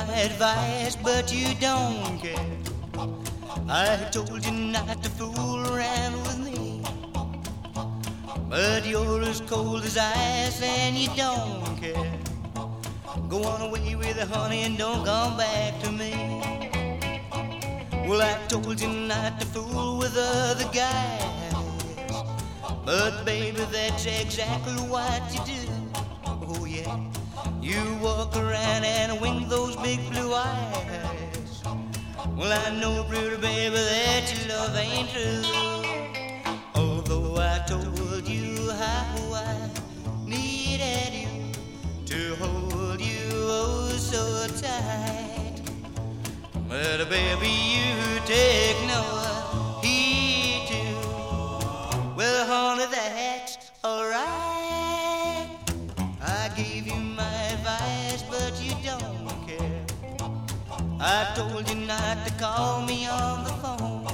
advice, but you don't care. I told you not to fool around with me, but you're as cold as ice and you don't care. Go on away with it, honey, and don't come back to me. Well, I told you not to fool with other guys, but baby, that's exactly what you do. Oh yeah, you walk around and wink those big blue eyes. Well, I know, pretty baby, that your love ain't true. Although I told you how I needed you to hold you oh so tight, but baby, you take no heed to. Well, honey, that's alright. I gave you my advice, but you don't care. I told you not to call me on the phone.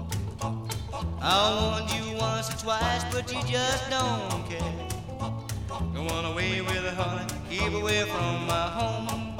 I warned you once or twice, but you just don't care. Go on away with it, honey, keep away from my home.